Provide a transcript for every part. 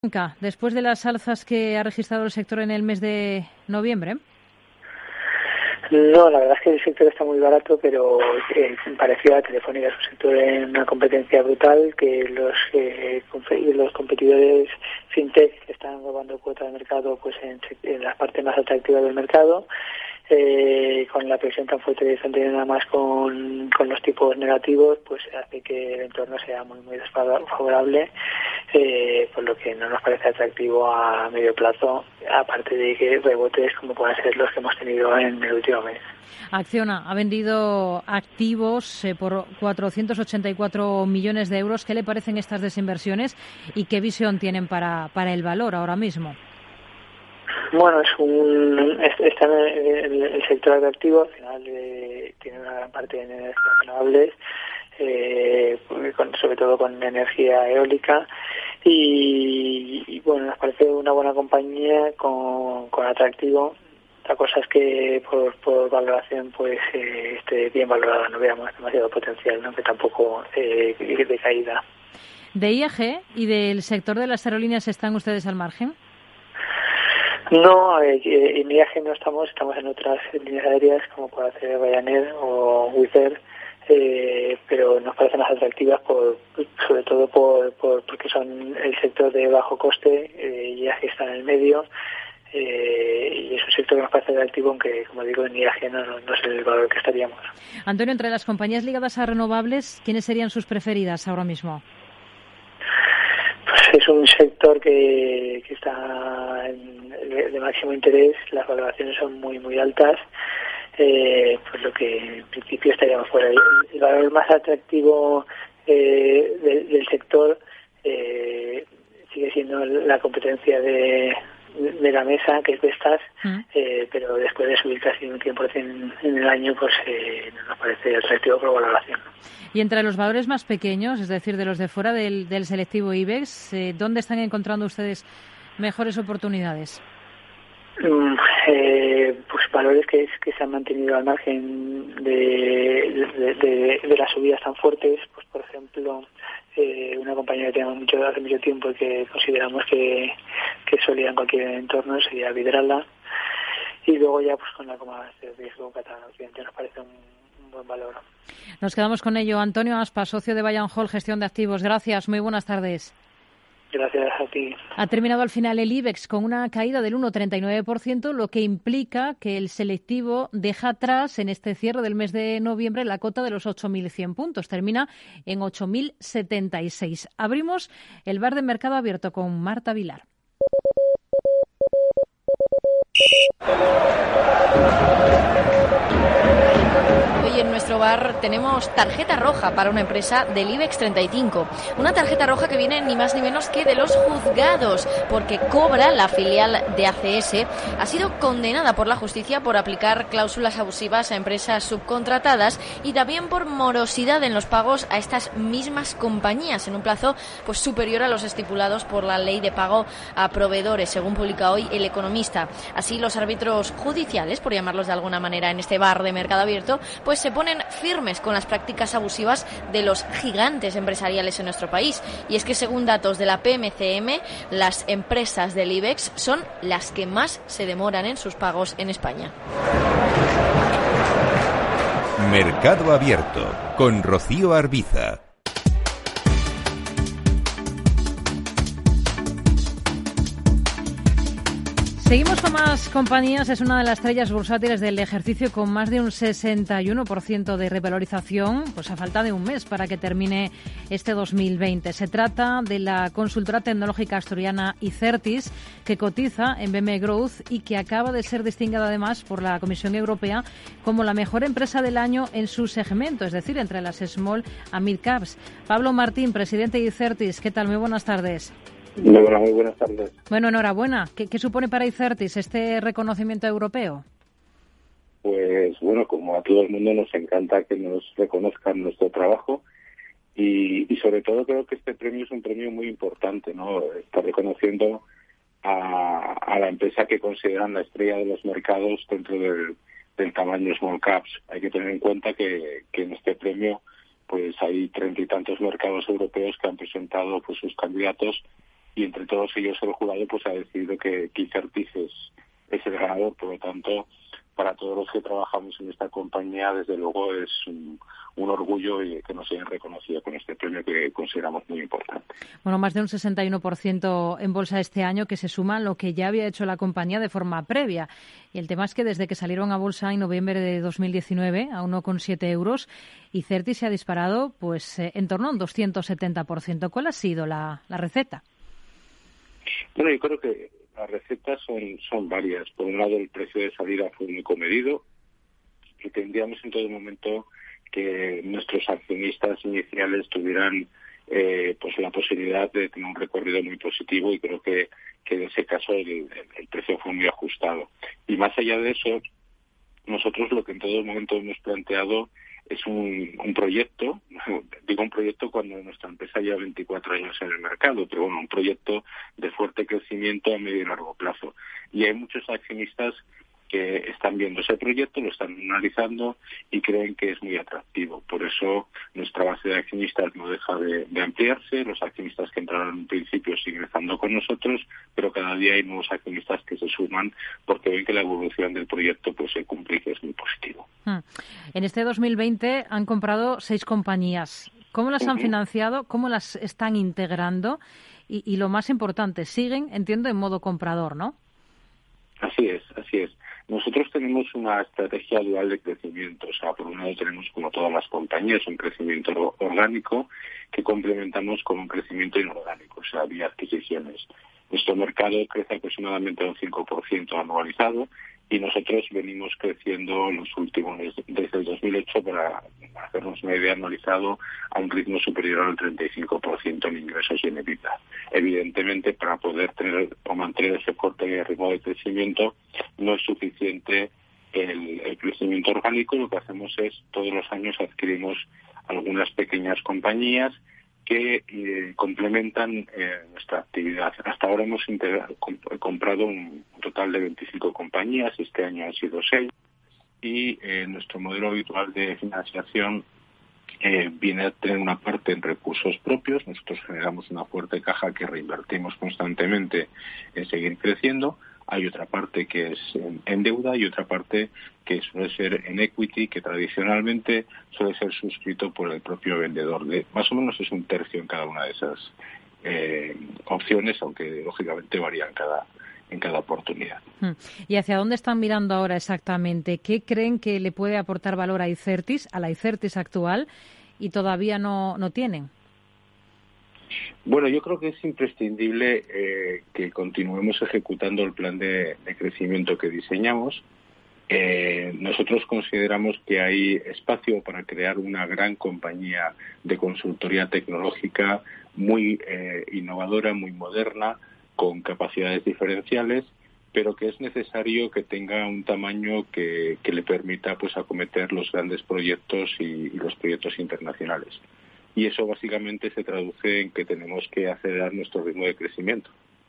Después de las alzas que ha registrado el sector en el mes de noviembre. No, la verdad es que el sector está muy barato, pero parecido a Telefónica, es un sector en una competencia brutal, que los competidores fintech están robando cuota de mercado pues en la parte más atractiva del mercado, con la presión tan fuerte que están teniendo además con los tipos negativos, pues hace que el entorno sea muy desfavorable, por lo que no nos parece atractivo a medio plazo, aparte de que rebotes como puedan ser los que hemos tenido en el último mes. Acciona ha vendido activos por 484 millones de euros. ¿Qué le parecen estas desinversiones y qué visión tienen para el valor ahora mismo? Bueno, está en el sector atractivo, al final tiene una gran parte de energías renovables, sobre todo con energía eólica, y bueno, nos parece una buena compañía con atractivo. La cosa es que por valoración pues esté bien valorada, no veamos demasiado potencial, ¿no? Que tampoco de caída. ¿De IAG y del sector de las aerolíneas están ustedes al margen? No, en IAG no estamos en otras líneas aéreas como puede ser Ryanair o Wizz Air, pero nos parecen más atractivas sobre todo porque son el sector de bajo coste, IAG está en el medio, y es un sector que nos parece atractivo, aunque como digo en IAG no es el valor que estaríamos. Antonio, entre las compañías ligadas a renovables, ¿quiénes serían sus preferidas ahora mismo? Pues es un sector que está de máximo interés, las valoraciones son muy altas, pues lo que en principio estaríamos fuera. El valor más atractivo del sector sigue siendo la competencia de la mesa, que es Vestas, pero después de subir casi un 100% en el año, pues no nos parece atractivo por valoración. Y entre los valores más pequeños, es decir, de los de fuera del selectivo IBEX, ¿dónde están encontrando ustedes mejores oportunidades? Pues valores que se han mantenido al margen de las subidas tan fuertes, pues por ejemplo una compañía que tenemos hace mucho tiempo y que consideramos que es sólida en cualquier entorno sería Vidrala, y luego ya pues con la coma de riesgo Catalana Occidente nos parece un buen valor. Nos quedamos con ello. Antonio Aspa, socio de Buy and Hold Gestión de Activos. Gracias, muy buenas tardes. Gracias a ti. Ha terminado al final el IBEX con una caída del 1,39%, lo que implica que el selectivo deja atrás en este cierre del mes de noviembre la cota de los 8.100 puntos. Termina en 8.076. Abrimos el bar de mercado abierto con Marta Vilar. Hoy en nuestro bar tenemos tarjeta roja para una empresa del IBEX 35. Una tarjeta roja que viene ni más ni menos que de los juzgados, porque Cobra, la filial de ACS, ha sido condenada por la justicia por aplicar cláusulas abusivas a empresas subcontratadas y también por morosidad en los pagos a estas mismas compañías en un plazo pues superior a los estipulados por la ley de pago a proveedores, según publica hoy El Economista. Así, los árbitros judiciales, por llamarlos de alguna manera, en este bar de mercado abierto, pues se ponen firmes con las prácticas abusivas de los gigantes empresariales en nuestro país. Y es que según datos de la PMCM, las empresas del IBEX son las que más se demoran en sus pagos en España. Mercado Abierto con Rocío Arbiza. Seguimos con más compañías. Es una de las estrellas bursátiles del ejercicio con más de un 61% de revalorización, pues a falta de un mes para que termine este 2020. Se trata de la consultora tecnológica asturiana Icertis, que cotiza en BM Growth y que acaba de ser distinguida además por la Comisión Europea como la mejor empresa del año en su segmento, es decir, entre las small and mid caps. Pablo Martín, presidente de Icertis, ¿qué tal? Muy buenas tardes. Muy buenas tardes. Bueno, enhorabuena. ¿Qué supone para Icertis este reconocimiento europeo? Pues bueno, como a todo el mundo nos encanta que nos reconozcan nuestro trabajo y sobre todo creo que este premio es un premio muy importante, ¿no? Está reconociendo a la empresa que consideran la estrella de los mercados dentro del tamaño small caps. Hay que tener en cuenta que en este premio pues hay 30 y tantos mercados europeos que han presentado pues sus candidatos y entre todos ellos el jurado pues ha decidido que Icertis es el ganador. Por lo tanto, para todos los que trabajamos en esta compañía, desde luego es un orgullo y que nos hayan reconocido con este premio que consideramos muy importante. Bueno, más de un 61% en bolsa este año, que se suma a lo que ya había hecho la compañía de forma previa. Y el tema es que desde que salieron a bolsa en noviembre de 2019 a 1,7 euros, Icertis se ha disparado pues en torno a un 270%. ¿Cuál ha sido la receta? Bueno, yo creo que las recetas son varias. Por un lado, el precio de salida fue muy comedido. Pretendíamos en todo momento que nuestros accionistas iniciales tuvieran pues la posibilidad de tener un recorrido muy positivo, y creo que en ese caso el precio fue muy ajustado. Y más allá de eso, nosotros lo que en todo momento hemos planteado es un proyecto, digo un proyecto cuando nuestra empresa lleva 24 años en el mercado, pero bueno, un proyecto de fuerte crecimiento a medio y largo plazo. Y hay muchos accionistas que están viendo ese proyecto, lo están analizando y creen que es muy atractivo. Por eso nuestra base de accionistas no deja de ampliarse. Los accionistas que entraron en un principio siguen estando con nosotros, pero cada día hay nuevos accionistas que se suman porque ven que la evolución del proyecto pues se cumple y que es muy positivo. En este 2020 han comprado 6 compañías. ¿Cómo las han financiado? ¿Cómo las están integrando? Y lo más importante, siguen, entiendo, en modo comprador, ¿no? Así es. Nosotros tenemos una estrategia dual de crecimiento. O sea, por un lado tenemos, como todas las compañías, un crecimiento orgánico que complementamos con un crecimiento inorgánico, o sea, vía adquisiciones. Nuestro mercado crece aproximadamente a un 5% anualizado y nosotros venimos creciendo los últimos, desde el 2008, para hacernos una idea, anualizado a un ritmo superior al 35% en ingresos y en EBITDA. Evidentemente, para poder tener o mantener ese fuerte ritmo de crecimiento, no es suficiente el crecimiento orgánico. Lo que hacemos es, todos los años adquirimos algunas pequeñas compañías que complementan nuestra actividad. Hasta ahora hemos comprado un total de 25 compañías, este año han sido 6, y nuestro modelo habitual de financiación viene a tener una parte en recursos propios. Nosotros generamos una fuerte caja que reinvertimos constantemente en seguir creciendo. Hay otra parte que es en deuda y otra parte que suele ser en equity, que tradicionalmente suele ser suscrito por el propio vendedor. Más o menos es un tercio en cada una de esas opciones, aunque lógicamente varía en cada oportunidad. ¿Y hacia dónde están mirando ahora exactamente? ¿Qué creen que le puede aportar valor a la Icertis actual, y todavía no tienen? Bueno, yo creo que es imprescindible que continuemos ejecutando el plan de crecimiento que diseñamos. Nosotros consideramos que hay espacio para crear una gran compañía de consultoría tecnológica muy innovadora, muy moderna, con capacidades diferenciales, pero que es necesario que tenga un tamaño que le permita pues acometer los grandes proyectos y los proyectos internacionales. Y eso básicamente se traduce en que tenemos que acelerar nuestro ritmo de crecimiento.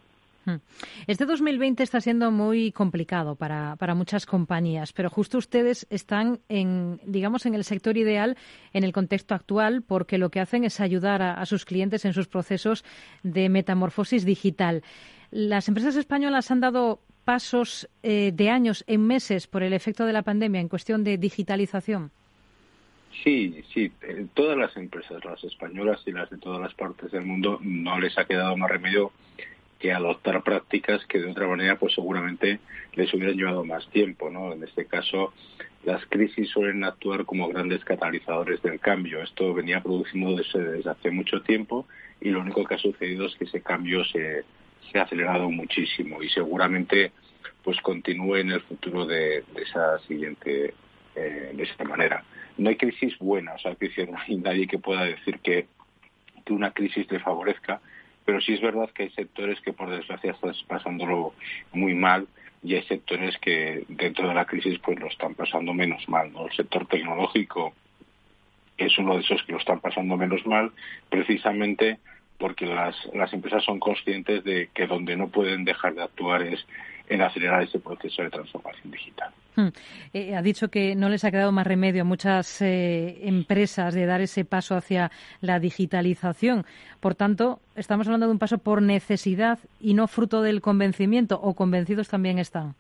Este 2020 está siendo muy complicado para muchas compañías, pero justo ustedes están en el sector ideal en el contexto actual, porque lo que hacen es ayudar a sus clientes en sus procesos de metamorfosis digital. ¿Las empresas españolas han dado pasos de años en meses por el efecto de la pandemia en cuestión de digitalización? Sí, todas las empresas, las españolas y las de todas las partes del mundo, no les ha quedado más remedio que adoptar prácticas que de otra manera pues seguramente les hubieran llevado más tiempo, ¿no? En este caso, las crisis suelen actuar como grandes catalizadores del cambio. Esto venía produciéndose desde hace mucho tiempo y lo único que ha sucedido es que ese cambio se ha acelerado muchísimo y seguramente pues continúe en el futuro de esa siguiente de esta manera. No hay crisis buena, o sea, que no hay nadie que pueda decir que una crisis le favorezca, pero sí es verdad que hay sectores que por desgracia están pasándolo muy mal y hay sectores que dentro de la crisis pues lo están pasando menos mal, ¿no? El sector tecnológico es uno de esos que lo están pasando menos mal, precisamente porque las empresas son conscientes de que donde no pueden dejar de actuar es en acelerar ese proceso de transformación digital. Ha dicho que no les ha quedado más remedio a muchas empresas de dar ese paso hacia la digitalización. Por tanto, estamos hablando de un paso por necesidad y no fruto del convencimiento, o convencidos también están.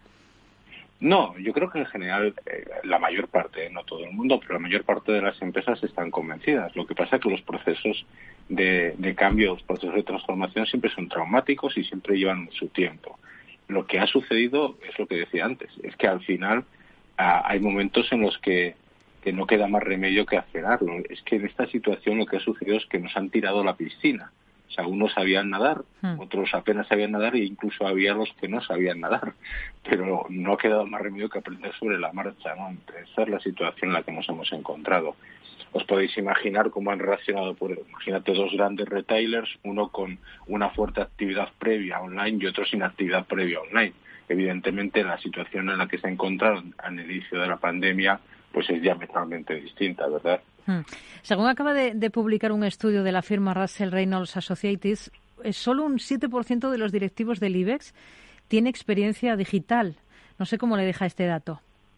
No, yo creo que en general la mayor parte, no todo el mundo, pero la mayor parte de las empresas están convencidas. Lo que pasa es que los procesos de cambio, los procesos de transformación siempre son traumáticos y siempre llevan su tiempo. Lo que ha sucedido es lo que decía antes, es que al final hay momentos en los que no queda más remedio que acelerarlo. Es que en esta situación lo que ha sucedido es que nos han tirado a la piscina. O sea, unos sabían nadar, otros apenas sabían nadar e incluso había los que no sabían nadar. Pero no ha quedado más remedio que aprender sobre la marcha, ¿no? Esa es la situación en la que nos hemos encontrado. Os podéis imaginar cómo han reaccionado, imagínate dos grandes retailers, uno con una fuerte actividad previa online y otro sin actividad previa online. Evidentemente la situación en la que se encontraron al inicio de la pandemia pues es diametralmente distinta, ¿verdad? Según acaba de publicar un estudio de la firma Russell Reynolds Associates, solo un 7% de los directivos del IBEX tiene experiencia digital. No sé cómo le deja este dato.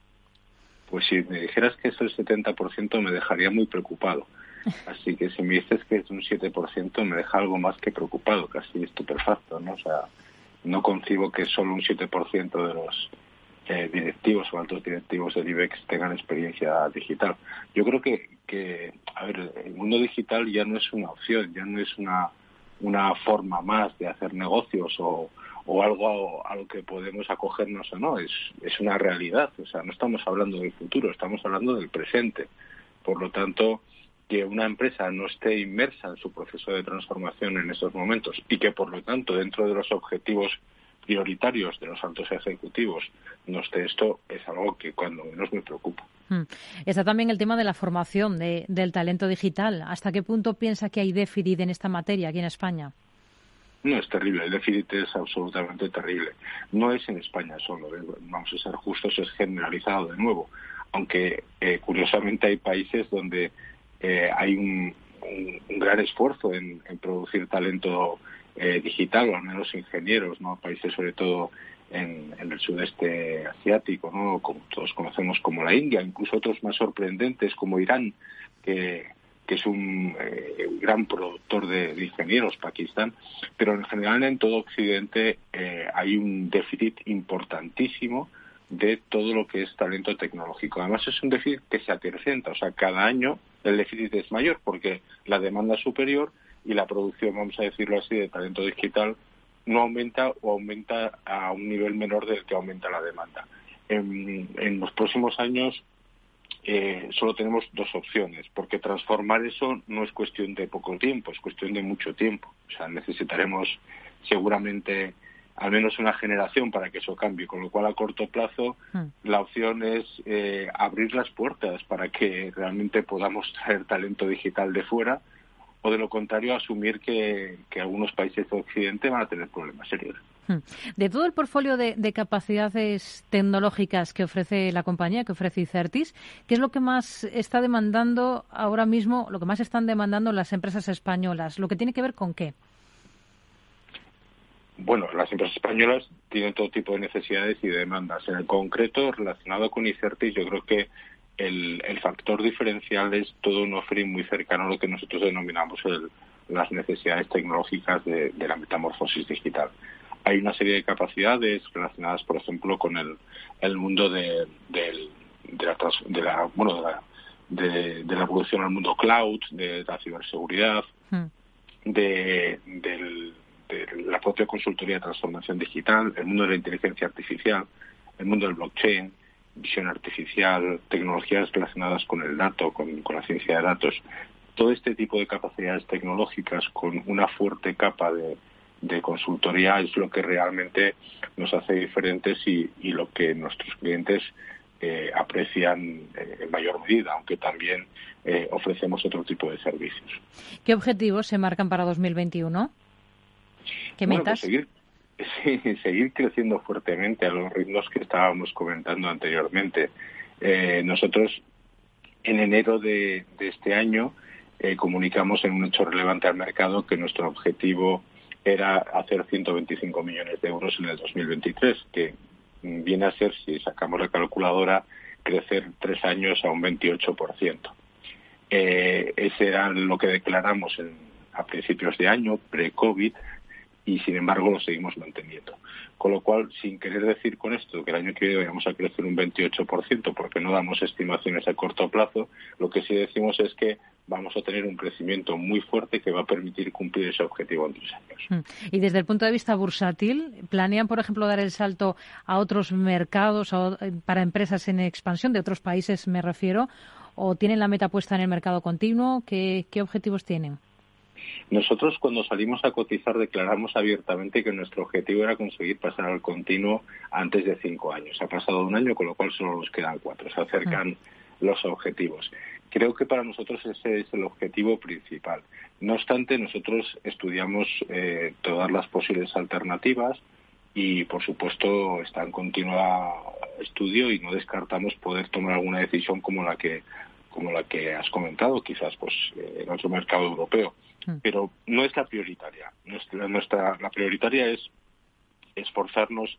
Pues si me dijeras que es el 70% me dejaría muy preocupado. Así que si me dices que es un 7% me deja algo más que preocupado, casi estupefacto, ¿no? O sea, no concibo que solo un 7% de los directivos o altos directivos del IBEX tengan experiencia digital. Yo creo que a ver, el mundo digital ya no es una opción, ya no es una forma más de hacer negocios o algo a lo que podemos acogernos o no, es una realidad. O sea, no estamos hablando del futuro, estamos hablando del presente. Por lo tanto, que una empresa no esté inmersa en su proceso de transformación en esos momentos y que, por lo tanto, dentro de los objetivos prioritarios de los altos ejecutivos no esté esto, es algo que cuando menos me preocupa. Está también el tema de la formación del talento digital. ¿Hasta qué punto piensa que hay déficit en esta materia aquí en España? No, es terrible, el déficit es absolutamente terrible. No es en España solo, vamos a ser justos, es generalizado de nuevo. Aunque curiosamente hay países donde hay un gran esfuerzo en producir talento digital, o al menos ingenieros, ¿no? Países sobre todo en el sudeste asiático, ¿no? Como todos conocemos como la India, incluso otros más sorprendentes como Irán, que es un gran productor de ingenieros, Pakistán, pero en general en todo Occidente hay un déficit importantísimo de todo lo que es talento tecnológico. Además es un déficit que se acrecenta, o sea, cada año el déficit es mayor porque la demanda es superior y la producción, vamos a decirlo así, de talento digital no aumenta o aumenta a un nivel menor del que aumenta la demanda. En los próximos años solo tenemos dos opciones, porque transformar eso no es cuestión de poco tiempo, es cuestión de mucho tiempo. O sea, necesitaremos seguramente al menos una generación para que eso cambie, con lo cual a corto plazo la opción es abrir las puertas para que realmente podamos traer talento digital de fuera, o de lo contrario asumir que algunos países de Occidente van a tener problemas serios. De todo el portfolio de capacidades tecnológicas que ofrece la compañía, que ofrece Icertis, ¿qué es lo que más está demandando ahora mismo, lo que más están demandando las empresas españolas? ¿Lo que tiene que ver con qué? Bueno, las empresas españolas tienen todo tipo de necesidades y demandas. En el concreto, relacionado con Icertis, yo creo que el factor diferencial es todo un offering muy cercano a lo que nosotros denominamos las necesidades tecnológicas de la metamorfosis digital. Hay una serie de capacidades relacionadas, por ejemplo, con el mundo de la evolución al mundo cloud, de la ciberseguridad, de la propia consultoría de transformación digital, el mundo de la inteligencia artificial, el mundo del blockchain, visión artificial, tecnologías relacionadas con el dato, con la ciencia de datos. Todo este tipo de capacidades tecnológicas con una fuerte capa de consultoría es lo que realmente nos hace diferentes y lo que nuestros clientes aprecian en mayor medida, aunque también ofrecemos otro tipo de servicios. ¿Qué objetivos se marcan para 2021? ¿Qué metas? Pues seguir creciendo fuertemente a los ritmos que estábamos comentando anteriormente. Nosotros en enero de este año comunicamos en un hecho relevante al mercado que nuestro objetivo era hacer 125 millones de euros en el 2023, que viene a ser, si sacamos la calculadora, crecer 3 años a un 28%. Ese era lo que declaramos a principios de año, pre-COVID, y sin embargo lo seguimos manteniendo. Con lo cual, sin querer decir con esto que el año que viene vayamos a crecer un 28%, porque no damos estimaciones a corto plazo, lo que sí decimos es que vamos a tener un crecimiento muy fuerte que va a permitir cumplir ese objetivo en 3 años. Y desde el punto de vista bursátil, ¿planean, por ejemplo, dar el salto a otros mercados para empresas en expansión, de otros países me refiero, o tienen la meta puesta en el mercado continuo? ¿Qué objetivos tienen? Nosotros, cuando salimos a cotizar, declaramos abiertamente que nuestro objetivo era conseguir pasar al continuo antes de 5 años. Ha pasado 1 año, con lo cual solo nos quedan 4. Se acercan los objetivos. Creo que para nosotros ese es el objetivo principal. No obstante, nosotros estudiamos todas las posibles alternativas y, por supuesto, está en continuo estudio y no descartamos poder tomar alguna decisión como la que has comentado, quizás pues en otro mercado europeo. Pero no es la prioritaria. La prioritaria es esforzarnos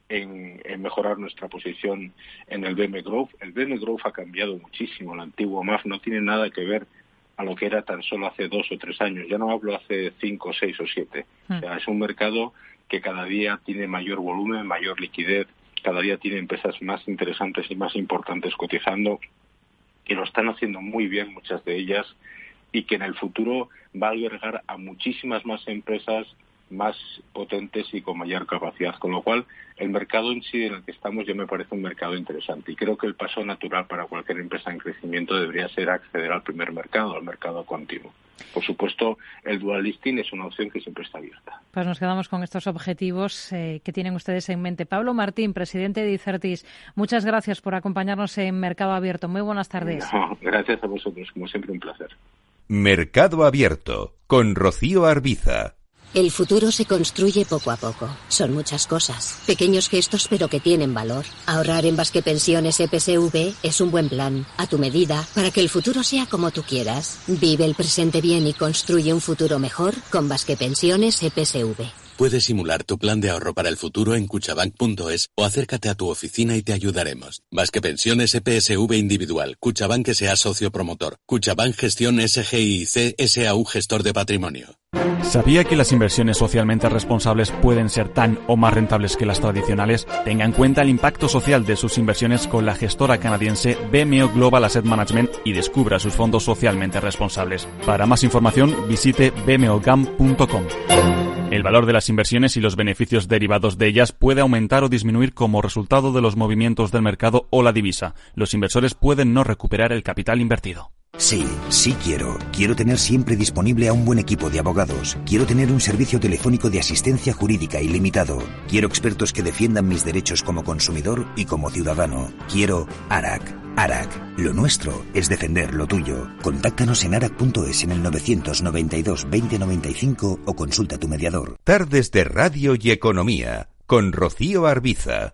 en mejorar nuestra posición en el BM Growth. El BM Growth ha cambiado muchísimo. El antiguo MAF no tiene nada que ver a lo que era tan solo hace 2 o 3 años. Ya no hablo hace 5, 6 o 7. O sea, es un mercado que cada día tiene mayor volumen, mayor liquidez, cada día tiene empresas más interesantes y más importantes cotizando, que lo están haciendo muy bien muchas de ellas, y que en el futuro va a albergar a muchísimas más empresas más potentes y con mayor capacidad, con lo cual el mercado en sí en el que estamos ya me parece un mercado interesante y creo que el paso natural para cualquier empresa en crecimiento debería ser acceder al primer mercado, al mercado continuo. Por supuesto, el dual listing es una opción que siempre está abierta. Pues nos quedamos con estos objetivos que tienen ustedes en mente. Pablo Martín, presidente de Icertis, muchas gracias por acompañarnos en Mercado Abierto. Muy buenas tardes. No, gracias a vosotros, como siempre un placer. Mercado Abierto, con Rocío Arbiza. El futuro se construye poco a poco. Son muchas cosas. Pequeños gestos, pero que tienen valor. Ahorrar en Basque Pensiones EPSV es un buen plan, a tu medida, para que el futuro sea como tú quieras. Vive el presente bien y construye un futuro mejor con Basque Pensiones EPSV. Puedes simular tu plan de ahorro para el futuro en cuchabank.es o acércate a tu oficina y te ayudaremos. Basque Pensiones EPSV Individual. Cuchabank S.A. Socio Promotor. Cuchabank Gestión SGIC S.A.U. Gestor de Patrimonio. ¿Sabía que las inversiones socialmente responsables pueden ser tan o más rentables que las tradicionales? Tenga en cuenta el impacto social de sus inversiones con la gestora canadiense BMO Global Asset Management y descubra sus fondos socialmente responsables. Para más información, visite bmogam.com. El valor de las inversiones y los beneficios derivados de ellas puede aumentar o disminuir como resultado de los movimientos del mercado o la divisa. Los inversores pueden no recuperar el capital invertido. Sí, sí quiero. Quiero tener siempre disponible a un buen equipo de abogados. Quiero tener un servicio telefónico de asistencia jurídica ilimitado. Quiero expertos que defiendan mis derechos como consumidor y como ciudadano. Quiero ARAC. ARAC. Lo nuestro es defender lo tuyo. Contáctanos en arac.es en el 992 2095 o consulta a tu mediador. Tardes de Radio y Economía, con Rocío Arbiza.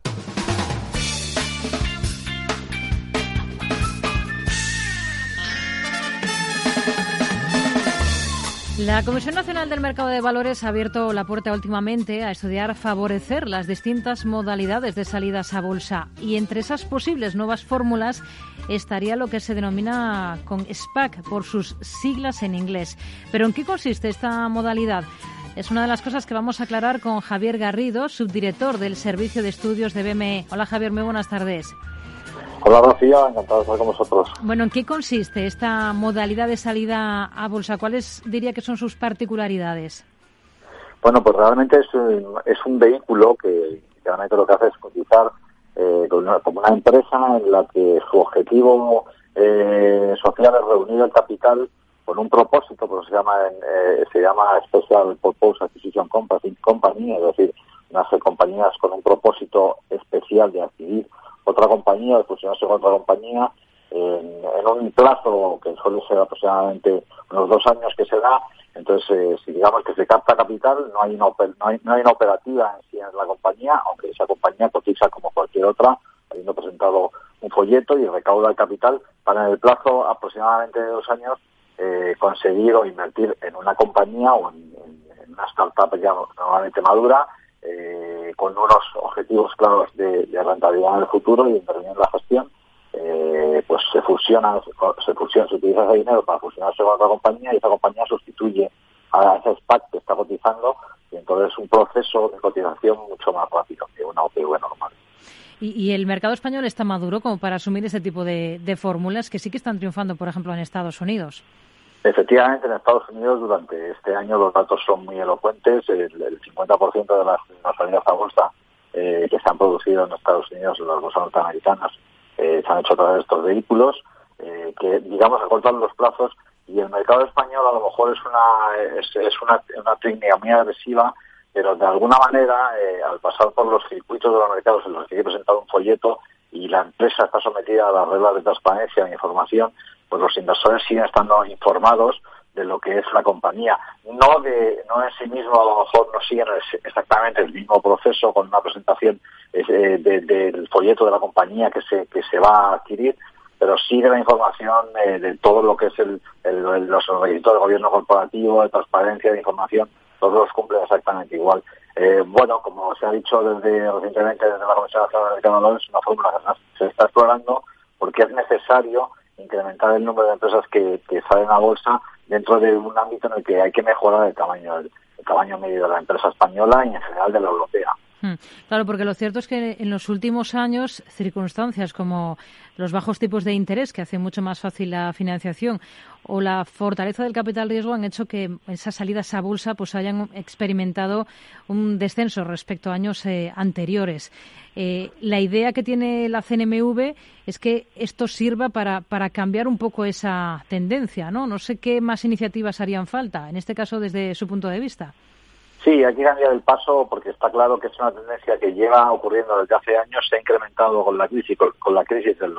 La Comisión Nacional del Mercado de Valores ha abierto la puerta últimamente a estudiar favorecer las distintas modalidades de salidas a bolsa y entre esas posibles nuevas fórmulas estaría lo que se denomina con SPAC por sus siglas en inglés. ¿Pero en qué consiste esta modalidad? Es una de las cosas que vamos a aclarar con Javier Garrido, subdirector del Servicio de Estudios de BME. Hola Javier, muy buenas tardes. Hola Rocío, encantado de estar con vosotros. Bueno, ¿en qué consiste esta modalidad de salida a bolsa? ¿Cuáles diría que son sus particularidades? Bueno, pues realmente es un vehículo que realmente lo que hace es cotizar como una empresa en la que su objetivo social es reunir el capital con un propósito, pues se llama Special Purpose Acquisition Company, es decir, unas compañías con un propósito especial de adquirir otra compañía, de fusionarse con otra compañía en un plazo que suele ser aproximadamente unos 2 años que se da. Entonces, si digamos que se capta capital, no hay una operativa en sí en la compañía, aunque esa compañía cotiza como cualquier otra, habiendo presentado un folleto y recauda el capital para en el plazo aproximadamente de 2 años conseguir o invertir en una compañía o en una startup ya normalmente madura, con unos objetivos claros de rentabilidad en el futuro y de intervenir en la gestión, pues se utiliza ese dinero para fusionarse con otra compañía y esa compañía sustituye a ese SPAC que está cotizando, y entonces es un proceso de cotización mucho más rápido que una OPV normal. ¿Y el mercado español está maduro como para asumir ese tipo de fórmulas que sí que están triunfando, por ejemplo, en Estados Unidos? Efectivamente, en Estados Unidos durante este año los datos son muy elocuentes. El 50% de las salidas a bolsa que se han producido en Estados Unidos, en las bolsas norteamericanas, se han hecho a través de estos vehículos que, digamos, acortan los plazos, y el mercado español a lo mejor es una técnica muy agresiva, pero de alguna manera, al pasar por los circuitos de los mercados en los que hay que presentar un folleto y la empresa está sometida a las reglas de transparencia e información, pues los inversores siguen estando informados de lo que es la compañía. No en sí mismo, a lo mejor no siguen exactamente el mismo proceso con una presentación del folleto de la compañía que se va a adquirir, pero sí de la información de todo lo que es los requisitos de gobierno corporativo, de transparencia, de información, todos los cumplen exactamente igual. Como se ha dicho recientemente desde la Comisión Nacional del Mercado de Valores, es una fórmula que se está explorando porque es necesario incrementar el número de empresas que salen a bolsa dentro de un ámbito en el que hay que mejorar el tamaño medio de la empresa española y en general de la europea. Claro, porque lo cierto es que en los últimos años circunstancias como los bajos tipos de interés, que hacen mucho más fácil la financiación, o la fortaleza del capital riesgo han hecho que esas salidas a bolsa pues hayan experimentado un descenso respecto a años anteriores. La idea que tiene la CNMV es que esto sirva para cambiar un poco esa tendencia, ¿no? No sé qué más iniciativas harían falta, en este caso desde su punto de vista. Sí, hay que cambiar el paso porque está claro que es una tendencia que lleva ocurriendo desde hace años, se ha incrementado con la crisis, con la crisis desde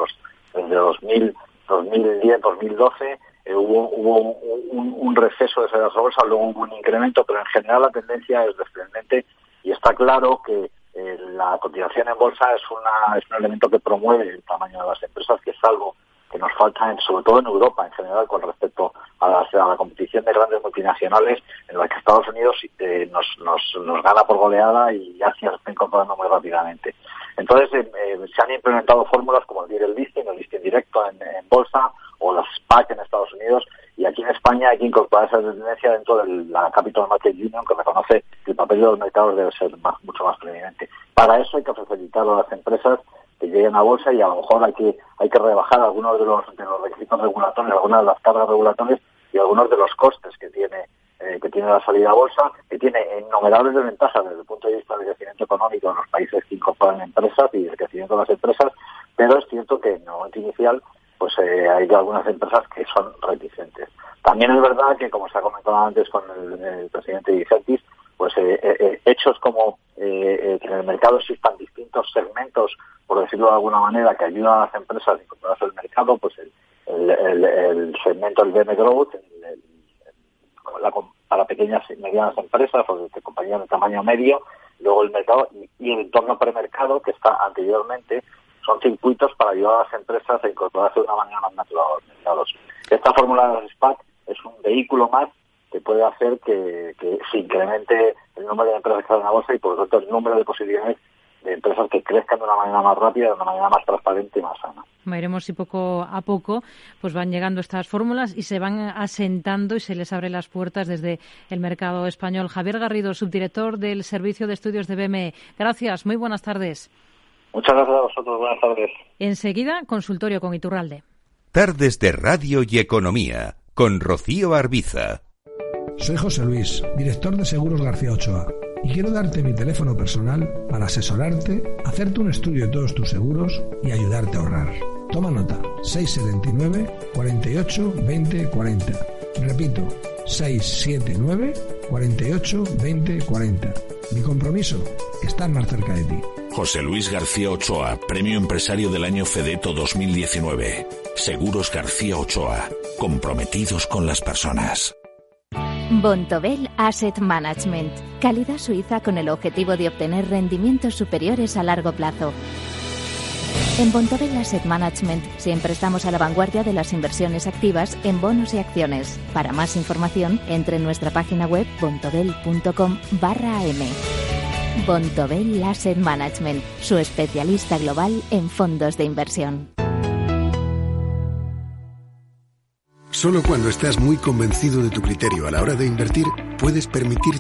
2010, 2012, hubo un receso de salidas a bolsa, luego hubo un incremento, pero en general la tendencia es descendente y está claro que la cotización en bolsa es un elemento que promueve el tamaño de las empresas, que es algo que nos falta, sobre todo en Europa en general, con respecto a la competición de grandes multinacionales, en la que Estados Unidos nos gana por goleada y Asia se está incorporando muy rápidamente. Entonces se han implementado fórmulas como el listing directo en bolsa, o las SPAC en Estados Unidos, y aquí en España hay que incorporar esa tendencia dentro de la Capital Market Union, que reconoce que el papel de los mercados debe ser mucho más preeminente. Para eso hay que facilitar a las empresas que lleguen a bolsa, y a lo mejor hay que rebajar algunos de los requisitos regulatorios, algunas de las cargas regulatorias y algunos de los costes que tiene la salida a bolsa, que tiene innumerables desventajas desde el punto de vista del crecimiento económico en los países que incorporan empresas y del crecimiento de las empresas, pero es cierto que en el momento inicial pues hay algunas empresas que son reticentes. También es verdad que, como se ha comentado antes con el presidente Digentis, pues hechos como que en el mercado existan distintos segmentos, por decirlo de alguna manera, que ayudan a las empresas a incorporarse al mercado, pues el segmento del BM Growth, para pequeñas y medianas empresas o de compañías de tamaño medio, luego el mercado y el entorno premercado, que está anteriormente, son circuitos para ayudar a las empresas a incorporarse de una manera más natural a los mercados. Esta fórmula de los SPAC es un vehículo más que puede hacer que se incremente el número de empresas que salen a bolsa y, por lo tanto, el número de posibilidades de empresas que crezcan de una manera más rápida, de una manera más transparente y más sana. Veremos si poco a poco pues van llegando estas fórmulas y se van asentando y se les abren las puertas desde el mercado español. Javier Garrido, subdirector del Servicio de Estudios de BME. Gracias, muy buenas tardes. Muchas gracias a vosotros, buenas tardes. Enseguida, consultorio con Iturralde. Tardes de Radio y Economía, con Rocío Arbiza. Soy José Luis, director de Seguros García Ochoa, y quiero darte mi teléfono personal para asesorarte, hacerte un estudio de todos tus seguros y ayudarte a ahorrar. Toma nota: 679 48 20 40. Repito, 679 48 20 40. Mi compromiso, estar más cerca de ti. José Luis García Ochoa, Premio Empresario del Año Fedeto 2019. Seguros García Ochoa, comprometidos con las personas. Bontobel Asset Management, calidad suiza con el objetivo de obtener rendimientos superiores a largo plazo. En Bontobel Asset Management siempre estamos a la vanguardia de las inversiones activas en bonos y acciones. Para más información, entre en nuestra página web bontobel.com/am. Bontobel Asset Management, su especialista global en fondos de inversión. Solo cuando estás muy convencido de tu criterio a la hora de invertir, puedes permitirte